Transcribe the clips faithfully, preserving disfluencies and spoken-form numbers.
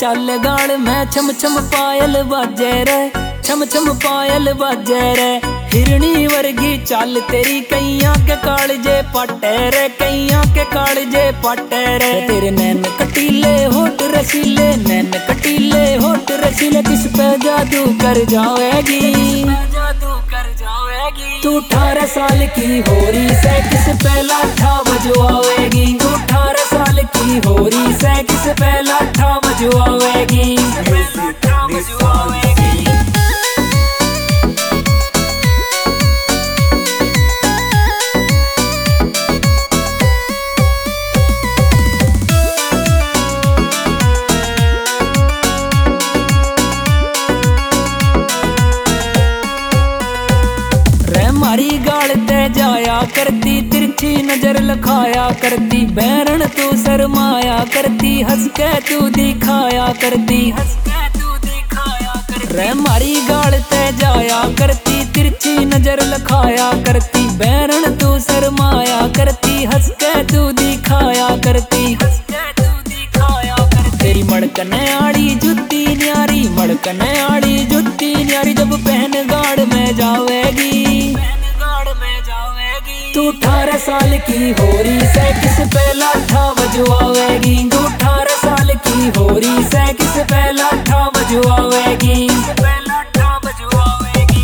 चल गाड़ में छम छम पायल बाजे रे, छम छम पायल बाजे रे। हिरणी वर्गी चाल तेरी कैया के कालजे पटे रे, कैया के कालजे पटे रे। तेरे नैन कटीले होठ रसीले, नैन कटीले होठ रसीले, किस पे जादू कर जाएगी, जादू कर जाएगी। तू अठारह साल की होरी से किस पे लाठा बजवाएगी, तू अठारह साल की होरी से किस पे लाठा बजवाएगी, लाठा बजवाएगी। मारी गाल ते जाया करती, तिरछी नजर लखाया करती, बैरन तू शर्माया करती, हंस के तू दिखाया करती, हंस के तू दिखाया करती। रे मारी गाल ते जाया करती, तिरछी नजर लखाया करती, बैरन तू शर्माया करती, हंस के तू दिखाया करती, हंस के तू दिखाया करती। तेरी मड़कन आड़ी जुत्ती न्यारी, मड़कन आड़ी जुत्ती न्यारी, जब पहन गाड़ में जावेगी, तू अठारह साल की होरी से किस पे लाठा बजवाएगी, तू अठारह साल की होरी से किस पे लाठा बजवाएगी, किस पे लाठा बजवाएगी।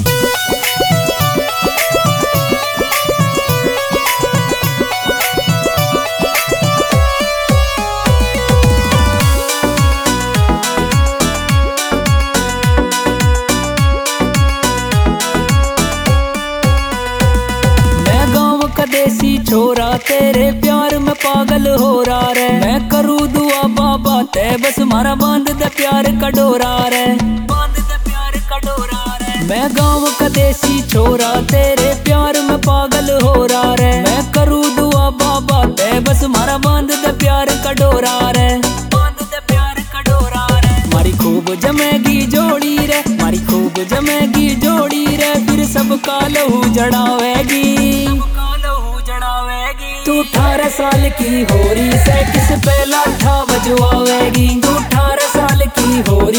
देसी छोरा तेरे प्यार में पागल हो रहा रे, मैं करूँ दुआ बाबा ते बस मारा बांध दे प्यार का डोरा रे, बांध दे प्यार का डोरा रे। मैं गाँव का देसी छोरा तेरे प्यार में पागल हो रहा रे, मैं करूँ दुआ बाबा ते बस मारा बांध दे प्यार का डोरा रे, बांध दे प्यार का डोरा रे। मारी खूब जमेगी जोड़ी रे, मारी खूब जमेगी जोड़ी रे, फिर सबका लहू जड़ावेगी, तू अठारह साल की होरी से किस पे लाठा बजवाएगी, तू अठारह साल की होरी